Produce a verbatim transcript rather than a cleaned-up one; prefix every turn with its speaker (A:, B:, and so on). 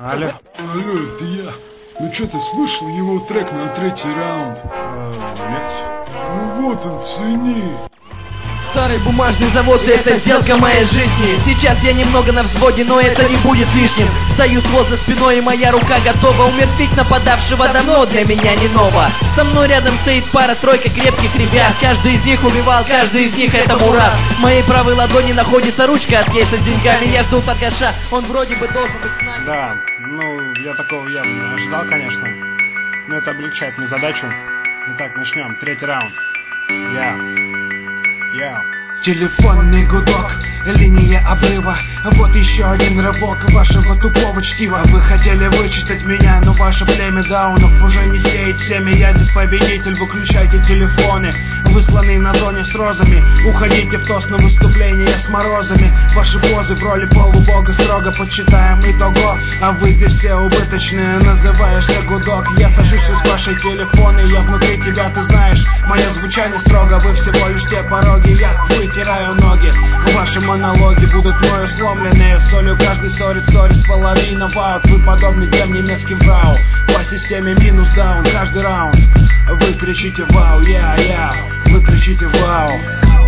A: Алло.
B: Алло, это я. Ну что, ты слышал его трек на третий раунд?
A: Э, нет.
B: Ну вот он, цени.
C: Старый бумажный завод, это сделка моей жизни. Сейчас я немного на взводе, но это не будет лишним. Стою с воза спиной, и моя рука готова умертвить нападавшего, давно для меня не ново. Со мной рядом стоит пара-тройка крепких ребят. Каждый из них убивал, каждый из них это Мурат. В моей правой ладони находится ручка от кейса с деньгами. Я жду торгаша, он вроде бы должен быть с нами.
A: Да, ну я такого явно ожидал, конечно. Но это облегчает мне задачу. Итак, начнем. Третий раунд. Я. Я.
D: Телефонный гудок, линия обрыва. Вот еще один рывок вашего тупого чтива. Вы хотели вычитать меня, но ваше племя даунов уже не сеет семя. Я здесь победитель, выключайте телефоны. Вы слоны на зоне с розами. Уходите в тост на выступление с морозами. Ваши позы в роли полубога строго подсчитаем итого. А вы здесь все убыточные, называешься гудок. Я сажусь в ваши телефоны, я внутри тебя, ты знаешь. Мое звучание строго, вы всего лишь те пороги. Я вытираю ноги, ваши монологи будут мною сломленные. Солью каждый ссорит, ссорит с половиной ваут. Вы подобны тем немецким фрау. По системе минус даун, каждый раунд. Вы кричите вау, я, я, вы кричите вау.